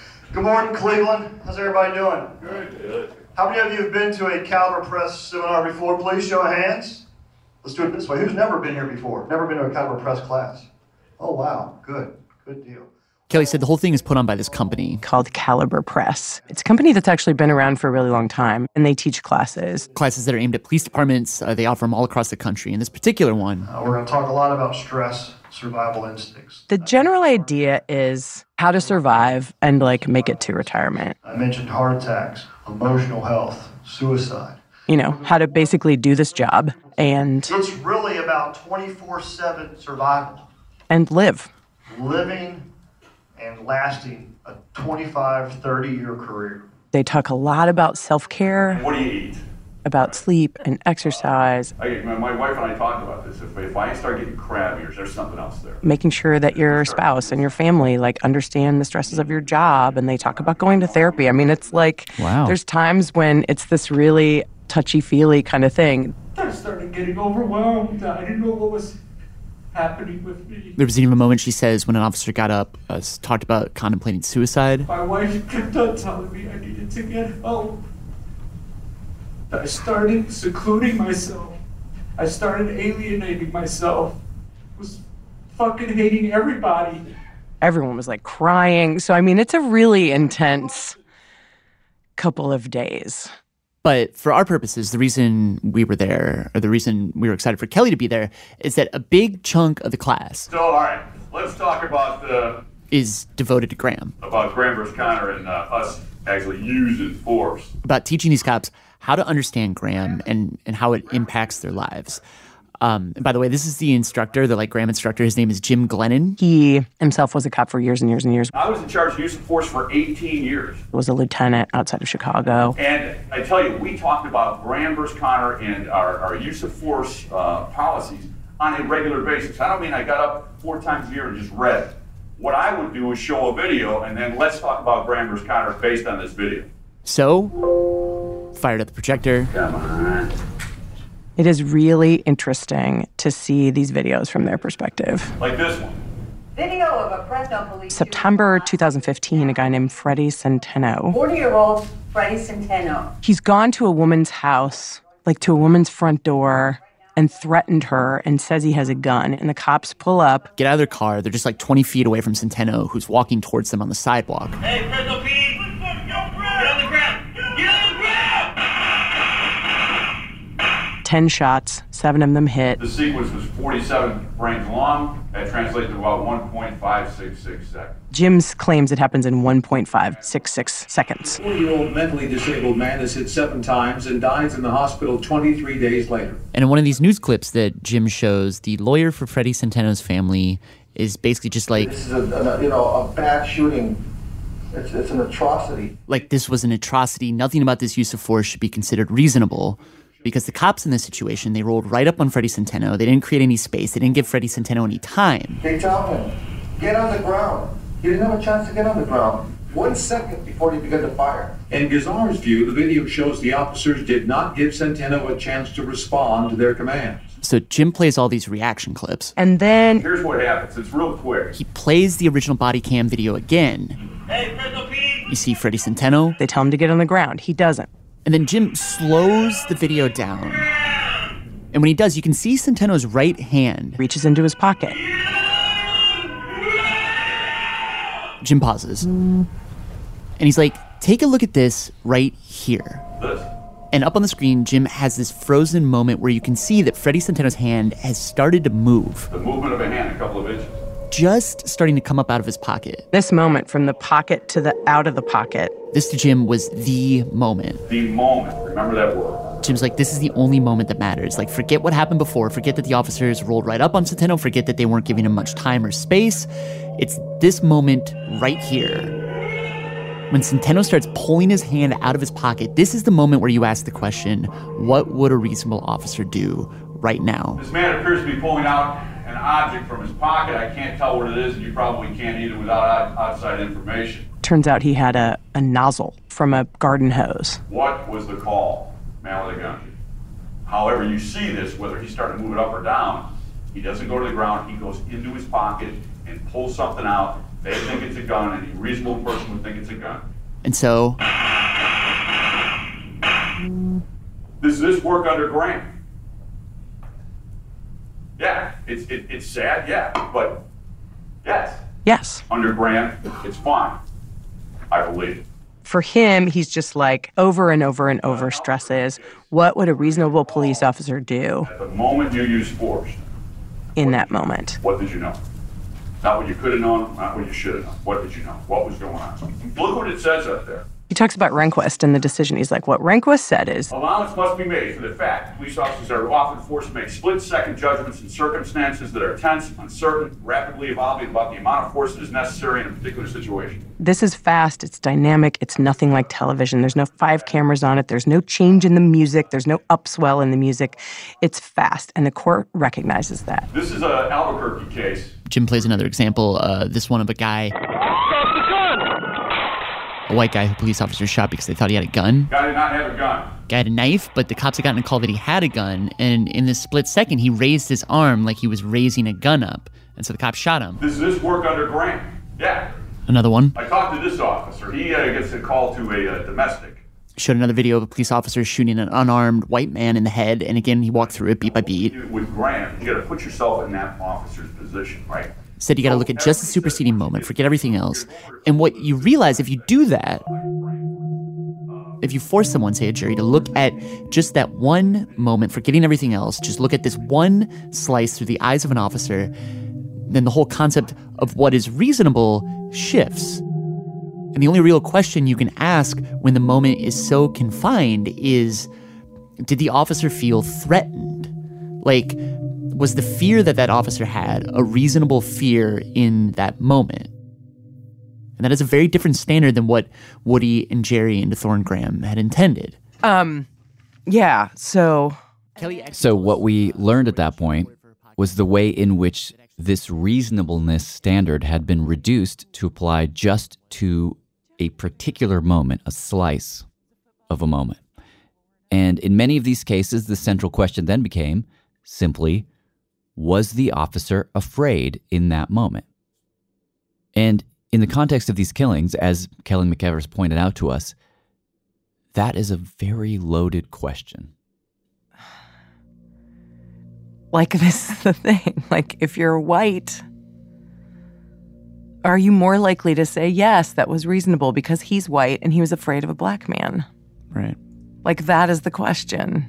morning, Cleveland. How's everybody doing? Good. How many of you have been to a Caliber Press seminar before? Please show of hands. Let's do it this way. Who's never been here before? Never been to a Caliber Press class? Oh, wow. Good. Good deal. Kelly said the whole thing is put on by this company called Caliber Press. It's a company that's actually been around for a really long time, and they teach classes. Classes that are aimed at police departments. Uh, they offer them all across the country. And this particular one... Uh, we're going to talk a lot about stress, survival instincts. The general idea is how to survive and, like, make it to retirement. I mentioned heart attacks, emotional health, suicide. You know, how to basically do this job and... It's really about twenty-four seven survival. And live. Living and lasting a twenty-five, thirty-year career. They talk a lot about self-care. What do you eat? About sleep and exercise. I, my wife and I talked about this. If, if I start getting crabby, there's something else there. Making sure that your spouse and your family, like, understand the stresses of your job, and they talk about going to therapy. I mean, it's like, wow. There's times when it's this really touchy-feely kind of thing. I started getting overwhelmed. I didn't know what was happening with me. There was even a moment, she says, when an officer got up, uh, talked about contemplating suicide. My wife kept on telling me I needed to get help. I started secluding myself. I started alienating myself. I was fucking hating everybody. Everyone was, like, crying. So, I mean, it's a really intense couple of days. But for our purposes, the reason we were there, or the reason we were excited for Kelly to be there, is that a big chunk of the class... So, all right, let's talk about the... is devoted to Graham. About Graham versus Connor and uh, us actually using force. About teaching these cops how to understand Graham and, and how it impacts their lives. Um, and by the way, this is the instructor, the like Graham instructor. His name is Jim Glennon. He himself was a cop for years and years and years. I was in charge of use of force for eighteen years. Was a lieutenant outside of Chicago. And I tell you, we talked about Graham versus Connor and our, our use of force uh, policies on a regular basis. I don't mean I got up four times a year and just read it. What I would do is show a video, and then let's talk about Graham versus Connor based on this video. So, fired up the projector. Come on. It is really interesting to see these videos from their perspective. Like this one. Video of a Fresno police... September twenty fifteen, a guy named Freddie Centeno. forty-year-old Freddie Centeno. He's gone to a woman's house, like to a woman's front door, and threatened her and says he has a gun. And the cops pull up. Get out of their car. They're just like twenty feet away from Centeno, who's walking towards them on the sidewalk. Hey, Fresno P! Get on the ground! Get on the ground! Ten shots, seven of them hit. The sequence was forty-seven frames long. That translates to about one point five six six seconds. Jim's claims it happens in one point five six six seconds. A forty-year-old mentally disabled man is hit seven times and dies in the hospital twenty-three days later. And in one of these news clips that Jim shows, the lawyer for Freddie Centeno's family is basically just like... This is a, a, you know, a bad shooting. It's, it's an atrocity. Like this was an atrocity. Nothing about this use of force should be considered reasonable. Because the cops in this situation, they rolled right up on Freddie Centeno. They didn't create any space. They didn't give Freddie Centeno any time. They tell him, get on the ground. He didn't have a chance to get on the ground. One second before he began to fire. In Gazar's view, the video shows the officers did not give Centeno a chance to respond to their commands. So Jim plays all these reaction clips. And then... Here's what happens. It's real quick. He plays the original body cam video again. Hey, Fresno P! You see Freddie Centeno. They tell him to get on the ground. He doesn't. And then Jim slows the video down. And when he does, you can see Centeno's right hand reaches into his pocket. Jim pauses. And he's like, take a look at this right here. This. And up on the screen, Jim has this frozen moment where you can see that Freddie Centeno's hand has started to move. The movement of a hand, a couple of inches. Just starting to come up out of his pocket. This moment, from the pocket to the out of the pocket. This to Jim was the moment. The moment. Remember that word. Jim's like, this is the only moment that matters. Like, forget what happened before. Forget that the officers rolled right up on Centeno. Forget that they weren't giving him much time or space. It's this moment right here. When Centeno starts pulling his hand out of his pocket, this is the moment where you ask the question, what would a reasonable officer do right now? This man appears to be pulling out an object from his pocket. I can't tell what it is, and you probably can't either without outside information. Turns out he had a, a nozzle from a garden hose. What was the call? Man with a gun. However you see this, whether he's starting to move it up or down, he doesn't go to the ground. He goes into his pocket and pulls something out. They think it's a gun. Any reasonable person would think it's a gun. And so... Does this work under Graham? Yeah, it's it, it's sad, yeah, but yes. Yes. Under Graham, it's fine. I believe it. For him, he's just like over and over and over stresses, what would a reasonable police officer do? At the moment you use force. In that moment. What did you know? Not what you could have known, not what you should have known. What did you know? What was going on? Look what it says up there. He talks about Rehnquist and the decision. He's like, what Rehnquist said is... Allowance must be made for the fact police officers are often forced to make split-second judgments in circumstances that are tense, uncertain, rapidly evolving about the amount of force that is necessary in a particular situation. This is fast, it's dynamic, it's nothing like television. There's no five cameras on it, there's no change in the music, there's no upswell in the music. It's fast, and the court recognizes that. This is an Albuquerque case. Jim plays another example, uh, this one of a guy... A white guy who police officers shot because they thought he had a gun. Guy did not have a gun. Guy had a knife, but the cops had gotten a call that he had a gun, and in this split second, he raised his arm like he was raising a gun up, and so the cops shot him. Does this work under Graham? Yeah. Another one. I talked to this officer. He uh, gets a call to a uh, domestic. Showed another video of a police officer shooting an unarmed white man in the head, and again, he walked through it beat by beat. With Graham, you got to put yourself in that officer's position, right? Said you got to look at just the superseding moment, forget everything else. And what you realize if you do that, if you force someone, say a jury, to look at just that one moment, forgetting everything else, just look at this one slice through the eyes of an officer, then the whole concept of what is reasonable shifts. And the only real question you can ask when the moment is so confined is, did the officer feel threatened? Like, was the fear that that officer had a reasonable fear in that moment? And that is a very different standard than what Woody and Jerry and DeThorne Graham had intended. Um, yeah, so... So what we learned at that point was the way in which this reasonableness standard had been reduced to apply just to a particular moment, a slice of a moment. And in many of these cases, the central question then became simply, was the officer afraid in that moment? And in the context of these killings, as Kelly McEvers pointed out to us, that is a very loaded question. Like, this is the thing. Like, if you're white, are you more likely to say, yes, that was reasonable because he's white and he was afraid of a black man? Right. Like, that is the question.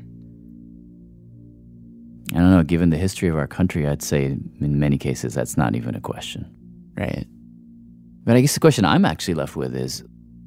I don't know, given the history of our country, I'd say in many cases that's not even a question. Right. But I guess the question I'm actually left with is,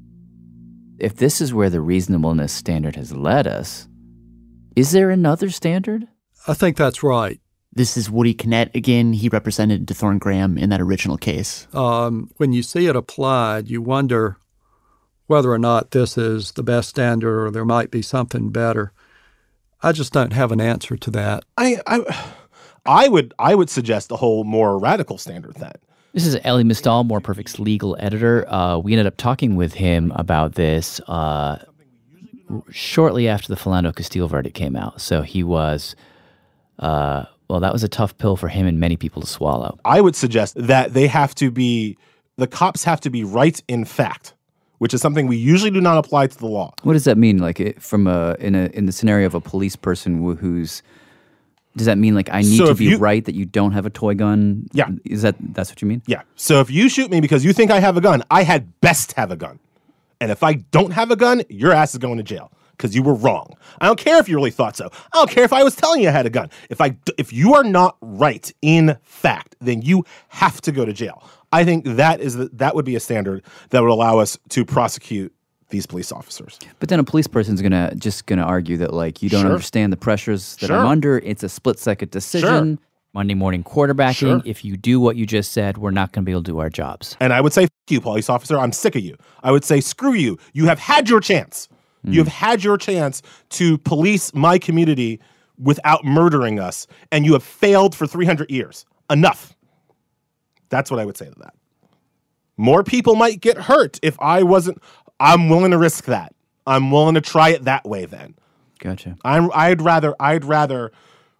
if this is where the reasonableness standard has led us, is there another standard? I think that's right. This is Woody Kinnett again. He represented DeThorne Graham in that original case. Um, when you see it applied, you wonder whether or not this is the best standard or there might be something better. I just don't have an answer to that. I, I, I would, I would suggest a whole more radical standard then. This is Elie Mystal, More Perfect's legal editor. Uh, we ended up talking with him about this uh, shortly after the Philando Castile verdict came out. So he was, uh, well, that was a tough pill for him and many people to swallow. I would suggest that they have to be, the cops have to be right in fact, which is something we usually do not apply to the law. What does that mean? Like it, from a in a in the scenario of a police person wh- who's, does that mean like I need So to if be you- right that you don't have a toy gun? Yeah. Is that that's what you mean? Yeah. So if you shoot me because you think I have a gun, I had best have a gun. And if I don't have a gun, your ass is going to jail because you were wrong. I don't care if you really thought so. I don't care if I was telling you I had a gun. If I if you are not right in fact, then you have to go to jail. I think that is the, that would be a standard that would allow us to prosecute these police officers. But then a police person's gonna just gonna argue that like you don't Sure. understand the pressures that Sure. I'm under. It's a split second decision. Sure. Monday morning quarterbacking. Sure. If you do what you just said, we're not gonna be able to do our jobs. And I would say, F you, police officer, I'm sick of you. I would say, screw you. You have had your chance. Mm. You have had your chance to police my community without murdering us, and you have failed for three hundred years. Enough. That's what I would say to that. More people might get hurt if I wasn't. I'm willing to risk that. I'm willing to try it that way then. Gotcha. I'm, I'd rather, I'd rather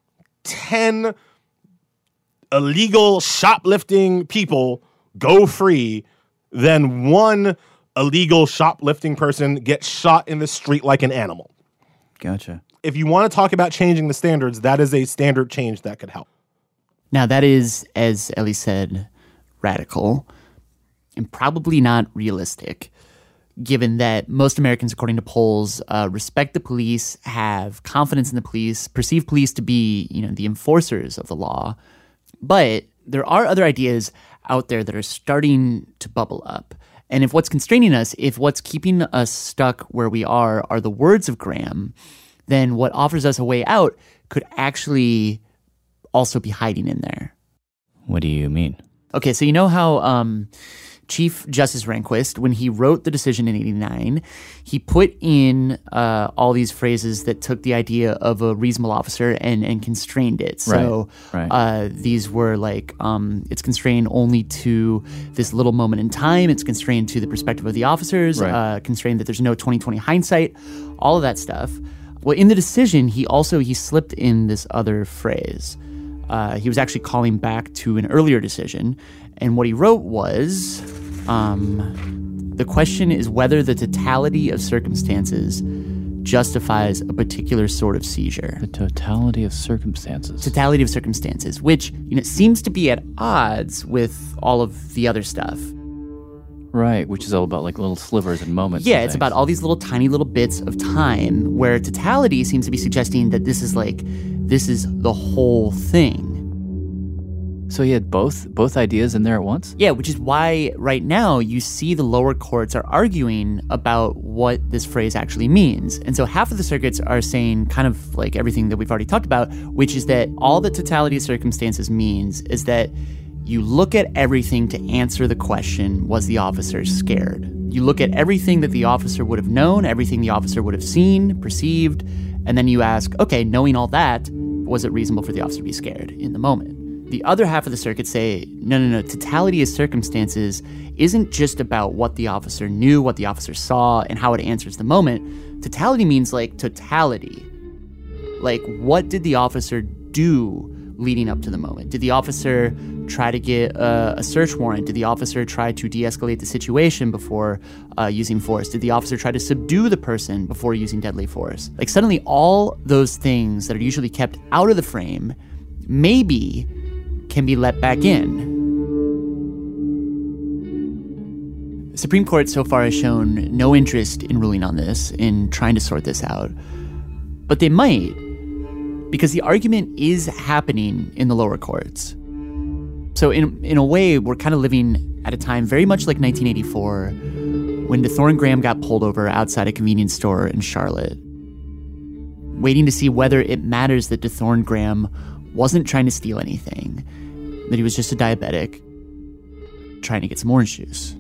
ten illegal shoplifting people go free than one illegal shoplifting person get shot in the street like an animal. Gotcha. If you want to talk about changing the standards, that is a standard change that could help. Now, that is, as Ellie said, radical and probably not realistic, given that most Americans, according to polls, uh, respect the police, have confidence in the police, perceive police to be, you know, the enforcers of the law. But there are other ideas out there that are starting to bubble up. And if what's constraining us, if what's keeping us stuck where we are, are the words of Graham, then what offers us a way out could actually also be hiding in there. What do you mean? Okay, so you know how um, Chief Justice Rehnquist, when he wrote the decision in eighty-nine, he put in uh, all these phrases that took the idea of a reasonable officer and, and constrained it. So right, right. Uh, these were like, um, it's constrained only to this little moment in time. It's constrained to the perspective of the officers, Right. uh, constrained that there's no twenty twenty hindsight, all of that stuff. Well, in the decision, he also, he slipped in this other phrase. Uh, he was actually calling back to an earlier decision. And what he wrote was, um, the question is whether the totality of circumstances justifies a particular sort of seizure. The totality of circumstances. Totality of circumstances, which, you know, seems to be at odds with all of the other stuff. Right, which is all about like little slivers and moments. Yeah, and it's things. about all these little tiny little bits of time, where totality seems to be suggesting that this is like, this is the whole thing. So he had both both ideas in there at once? Yeah, which is why right now you see the lower courts are arguing about what this phrase actually means. And so half of the circuits are saying kind of like everything that we've already talked about, which is that all the totality of circumstances means is that you look at everything to answer the question, was the officer scared? You look at everything that the officer would have known, everything the officer would have seen, perceived, and then you ask, okay, knowing all that, was it reasonable for the officer to be scared in the moment? The other half of the circuit say, no, no, no, totality of circumstances isn't just about what the officer knew, what the officer saw, and how it answers the moment. Totality means like totality. Like, what did the officer do leading up to the moment? Did the officer try to get a, a search warrant? Did the officer try to de-escalate the situation before uh, using force? Did the officer try to subdue the person before using deadly force? Like, suddenly all those things that are usually kept out of the frame maybe can be let back in. The Supreme Court so far has shown no interest in ruling on this, in trying to sort this out. But they might, because the argument is happening in the lower courts. So in in a way, we're kind of living at a time very much like nineteen eighty-four, when DeThorne Graham got pulled over outside a convenience store in Charlotte, waiting to see whether it matters that DeThorne Graham wasn't trying to steal anything, that he was just a diabetic trying to get some orange juice.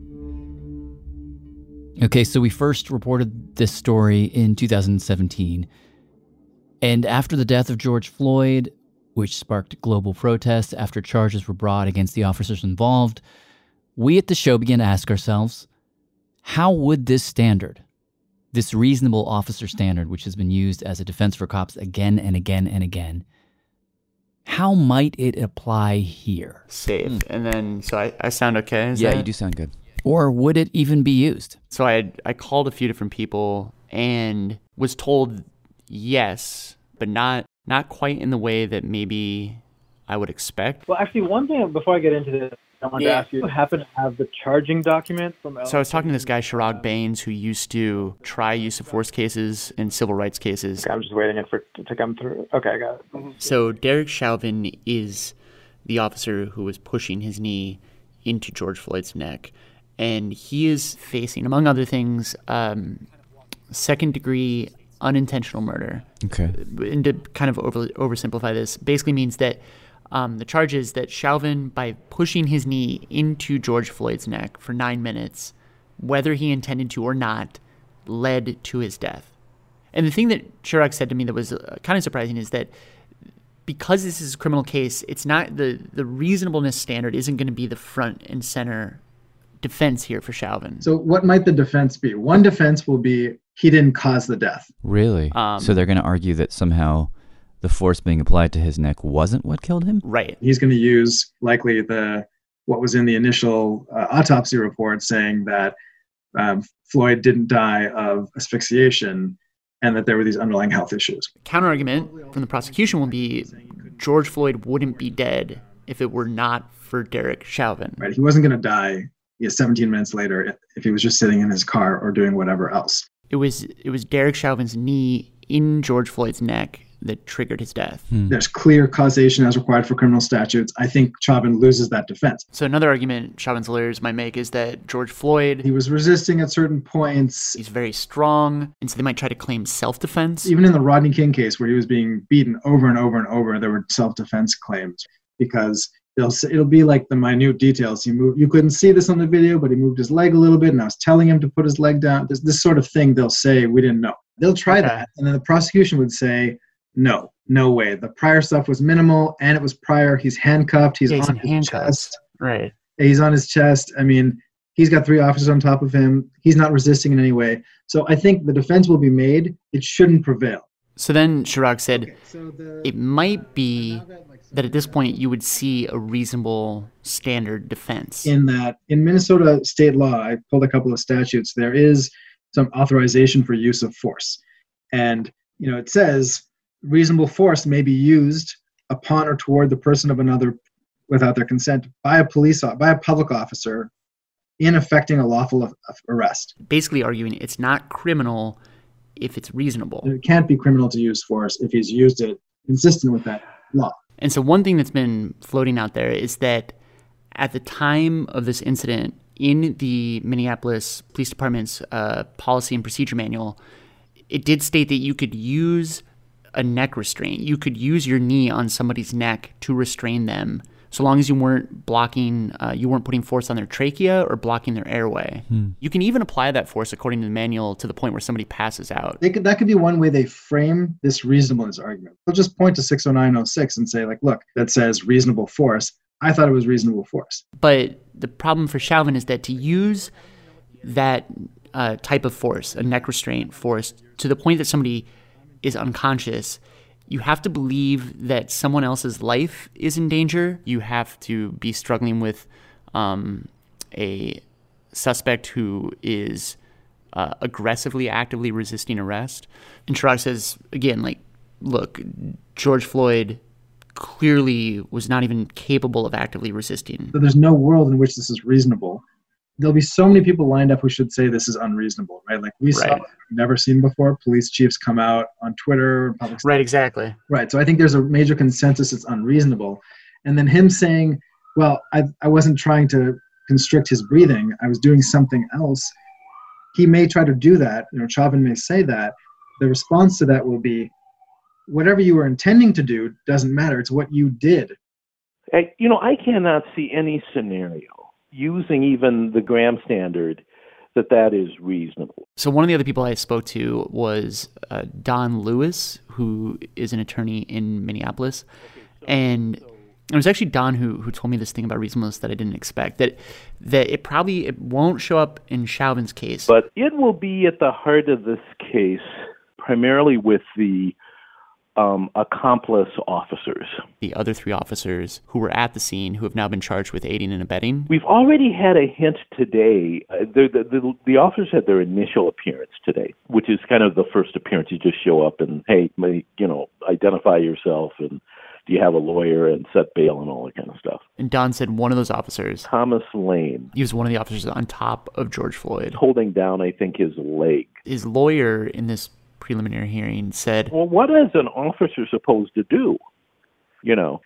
Okay, so we first reported this story in two thousand seventeen. And after the death of George Floyd, which sparked global protests after charges were brought against the officers involved, we at the show began to ask ourselves, how would this standard, this reasonable officer standard, which has been used as a defense for cops again and again and again, how might it apply here? Safe. Mm. And then, so I, I sound okay? Is yeah, that... you do sound good. Or would it even be used? So I I called a few different people and was told yes, but not not quite in the way that maybe I would expect. Well, actually, one thing before I get into this, I wanted yeah. to ask you, do you happen to have the charging document from... So I was talking to this guy, Chirag Baines, who used to try use of force cases and civil rights cases. Okay, I'm just waiting for it to come through. Okay, I got it. Mm-hmm. So Derek Chauvin is the officer who was pushing his knee into George Floyd's neck. And he is facing, among other things, um, second-degree unintentional murder. Okay. And to kind of over, oversimplify this, basically means that um, the charge is that Chauvin, by pushing his knee into George Floyd's neck for nine minutes, whether he intended to or not, led to his death. And the thing that Chirag said to me that was uh, kind of surprising is that because this is a criminal case, it's not the, the reasonableness standard isn't going to be the front and center defense here for Chauvin. So what might the defense be? One defense will be he didn't cause the death. Really? Um, so they're going to argue that somehow the force being applied to his neck wasn't what killed him? Right. He's going to use likely the what was in the initial uh, autopsy report saying that um, Floyd didn't die of asphyxiation and that there were these underlying health issues. Counterargument from the prosecution will be George Floyd wouldn't be dead if it were not for Derek Chauvin. Right, he wasn't going to die yeah, seventeen minutes later if he was just sitting in his car or doing whatever else. It was it was Derek Chauvin's knee in George Floyd's neck that triggered his death. Hmm. There's clear causation as required for criminal statutes. I think Chauvin loses that defense. So another argument Chauvin's lawyers might make is that George Floyd... He was resisting at certain points. He's very strong, and so they might try to claim self-defense. Even in the Rodney King case where he was being beaten over and over and over, there were self-defense claims because they'll it'll be like the minute details. He moved. You couldn't see this on the video, but he moved his leg a little bit, and I was telling him to put his leg down. This, this sort of thing they'll say, we didn't know. They'll try okay. that, and then the prosecution would say, no, no way. The prior stuff was minimal, and it was prior. He's handcuffed. He's, yeah, he's on his handcuffed. chest. Right. He's on his chest. I mean, he's got three officers on top of him. He's not resisting in any way. So I think the defense will be made. It shouldn't prevail. So then Chirag said okay, so the, it might be that at this point you would see a reasonable standard defense. In that, in Minnesota state law, I pulled a couple of statutes, there is some authorization for use of force. And, you know, it says reasonable force may be used upon or toward the person of another without their consent by a police, by a public officer in effecting a lawful arrest. Basically arguing it's not criminal if it's reasonable. It can't be criminal to use force if he's used it consistent with that law. And so one thing that's been floating out there is that at the time of this incident, in the Minneapolis Police Department's uh, policy and procedure manual, it did state that you could use a neck restraint. You could use your knee on somebody's neck to restrain them, so long as you weren't blocking, uh, you weren't putting force on their trachea or blocking their airway. Hmm. You can even apply that force according to the manual to the point where somebody passes out. They could, that could be one way they frame this reasonableness argument. They'll just point to six oh nine oh six and say, like, look, that says reasonable force. I thought it was reasonable force. But the problem for Chauvin is that to use that uh, type of force, a neck restraint force, to the point that somebody is unconscious, you have to believe that someone else's life is in danger. You have to be struggling with um, a suspect who is uh, aggressively, actively resisting arrest. And Chirag says, again, like, look, George Floyd clearly was not even capable of actively resisting. So there's no world in which this is reasonable. There'll be so many people lined up who should say this is unreasonable, right? Like we right. saw, never seen before, police chiefs come out on Twitter. Public right, exactly. Right, so I think there's a major consensus it's unreasonable. And then him saying, well, I, I wasn't trying to constrict his breathing, I was doing something else. He may try to do that, you know, Chauvin may say that. The response to that will be, whatever you were intending to do doesn't matter, it's what you did. I, you know, I cannot see any scenario using even the Graham standard that that is reasonable. So one of the other people I spoke to was uh, Don Lewis, who is an attorney in Minneapolis. And it was actually Don who who told me this thing about reasonableness that I didn't expect, that that it probably it won't show up in Chauvin's case. But it will be at the heart of this case, primarily with the Um, accomplice officers. The other three officers who were at the scene who have now been charged with aiding and abetting. We've already had a hint today. Uh, the, the, the, the officers had their initial appearance today, which is kind of the first appearance. You just show up and, hey, may, you know, identify yourself and do you have a lawyer and set bail and all that kind of stuff. And Don said one of those officers, Thomas Lane, he was one of the officers on top of George Floyd, holding down, I think, his leg. His lawyer in this preliminary hearing said, well, what is an officer supposed to do? You know,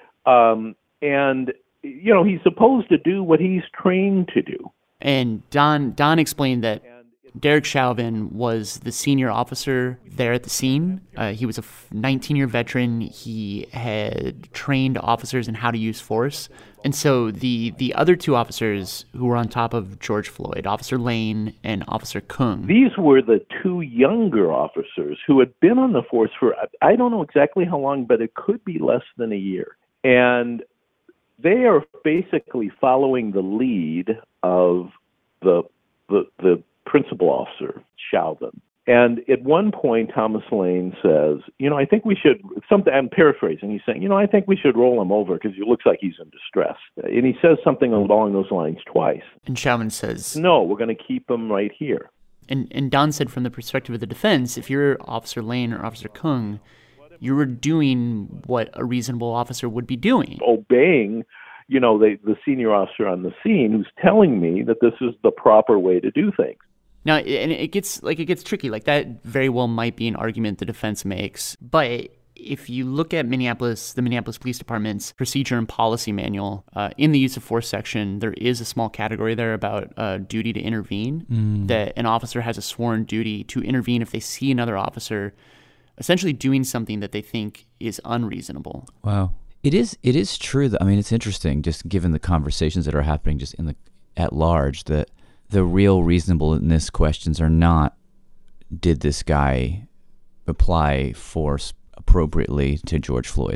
um, and, you know, he's supposed to do what he's trained to do. And Don, Don explained that Derek Chauvin was the senior officer there at the scene. Uh, he was a nineteen-year veteran. He had trained officers in how to use force. And so the the other two officers who were on top of George Floyd, Officer Lane and Officer Kung. These were the two younger officers who had been on the force for, I don't know exactly how long, but it could be less than a year. And they are basically following the lead of the the the principal officer, Chauvin. And at one point, Thomas Lane says, you know, I think we should, something, I'm paraphrasing, he's saying, you know, I think we should roll him over because he looks like he's in distress. And he says something along those lines twice. And Chauvin says, no, we're going to keep him right here. And and Don said, from the perspective of the defense, if you're Officer Lane or Officer Kung, you were doing what a reasonable officer would be doing. Obeying, you know, the, the senior officer on the scene who's telling me that this is the proper way to do things. Now, and it gets like it gets tricky. Like that very well might be an argument the defense makes. But if you look at Minneapolis, the Minneapolis Police Department's procedure and policy manual, uh, in the use of force section, there is a small category there about uh, duty to intervene. Mm. That an officer has a sworn duty to intervene if they see another officer essentially doing something that they think is unreasonable. Wow, it is. It is true that I mean, it's interesting, just given the conversations that are happening, just in the at large, that the real reasonableness questions are not, did this guy apply force appropriately to George Floyd?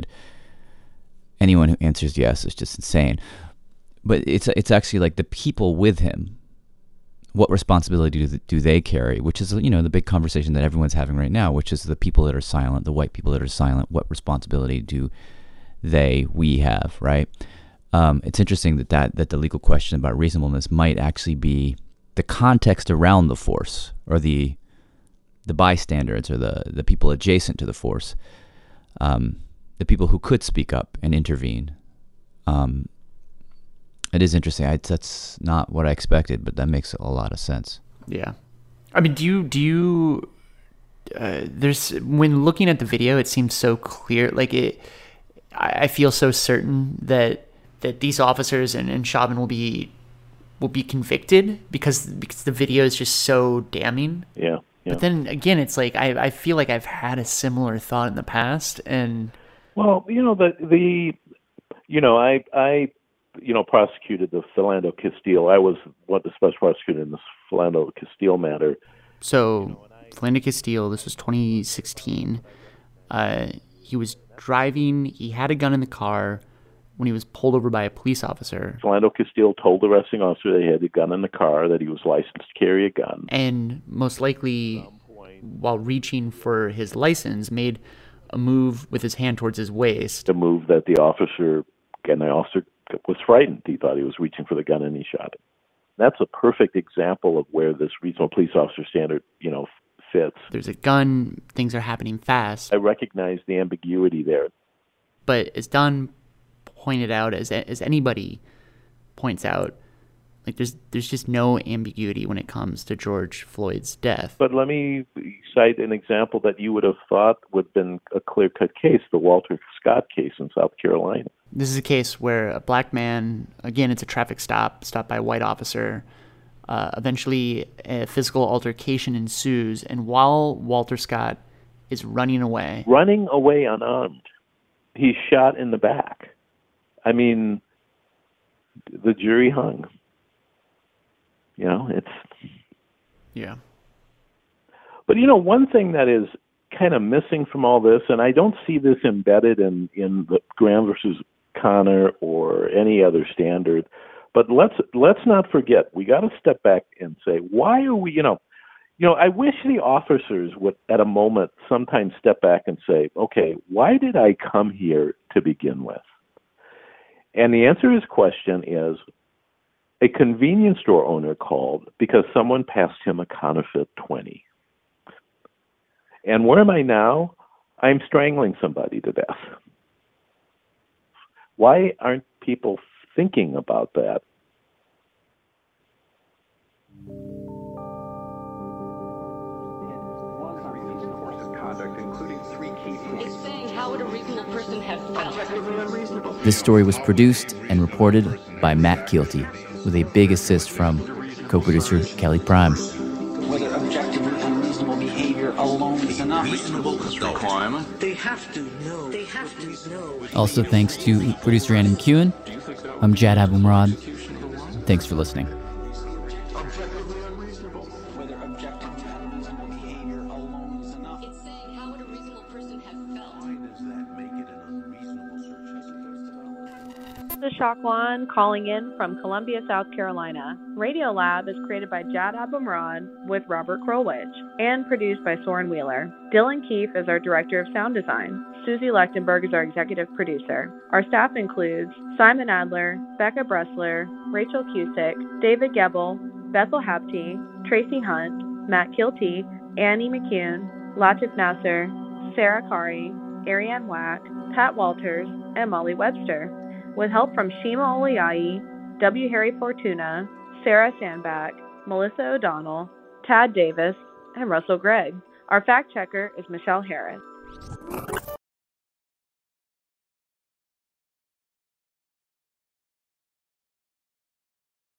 Anyone who answers yes is just insane. But it's it's actually like the people with him, what responsibility do, do they carry? Which is, you know, the big conversation that everyone's having right now, which is the people that are silent, the white people that are silent, what responsibility do they, we have, right? Um, it's interesting that, that that the legal question about reasonableness might actually be the context around the force, or the the bystanders, or the, the people adjacent to the force, um, the people who could speak up and intervene. Um, it is interesting. I, that's not what I expected, but that makes a lot of sense. Yeah, I mean, do you do you? Uh, there's when looking at the video, it seems so clear. Like it, I, I feel so certain that that these officers and, and Chauvin will be. will be convicted because because the video is just so damning. Yeah, yeah. But then again, it's like I, I feel like I've had a similar thought in the past, and well, you know, the the you know, I I you know prosecuted the Philando Castile. I was what the special prosecutor in this Philando Castile matter. So Philando Castile, this was twenty sixteen. Uh, he was driving. He had a gun in the car when he was pulled over by a police officer. Philando Castile told the arresting officer that he had a gun in the car, that he was licensed to carry a gun. And most likely, while reaching for his license, made a move with his hand towards his waist. A move that the officer, and the officer was frightened. He thought he was reaching for the gun and he shot it. That's a perfect example of where this reasonable police officer standard, you know, fits. There's a gun, things are happening fast. I recognize the ambiguity there. But as Don pointed out, as as anybody points out, like there's there's just no ambiguity when it comes to George Floyd's death. But let me cite an example that you would have thought would have been a clear-cut case, the Walter Scott case in South Carolina. This is a case where a black man, again, it's a traffic stop, stopped by a white officer. Uh, eventually, a physical altercation ensues, and while Walter Scott is running away... Running away unarmed. He's shot in the back. I mean, the jury hung. You know, it's... Yeah. But, you know, one thing that is kind of missing from all this, and I don't see this embedded in, in the Graham versus Connor or any other standard, but let's let's not forget, we got to step back and say, why are we, you know, you know, I wish the officers would, at a moment, sometimes step back and say, okay, why did I come here to begin with? And the answer to his question is, a convenience store owner called because someone passed him a counterfeit twenty. And where am I now? I'm strangling somebody to death. Why aren't people thinking about that? This story was produced and reported by Matt Keelty, with a big assist from co-producer Kelly Prime. Whether objectively unreasonable behavior alone is enough. Reasonable requirement. They have to know. They have to know. Also thanks to producer Anna McEwen. I'm Jad Abumrad. Thanks for listening. is Shakwan calling in from Columbia, South Carolina. Radiolab is created by Jad Abumrad with Robert Krulwich and produced by Soren Wheeler. Dylan Keefe is our director of sound design. Susie Lechtenberg is our executive producer. Our staff includes Simon Adler, Becca Bressler, Rachel Cusick, David Gebel, Bethel Hapti, Tracy Hunt, Matt Kilty, Annie McCune, Latif Nasser, Sarah Kari, Ariane Wack, Pat Walters, and Molly Webster, with help from Shima Oliai, W. Harry Fortuna, Sarah Sandback, Melissa O'Donnell, Tad Davis, and Russell Gregg. Our fact checker is Michelle Harris.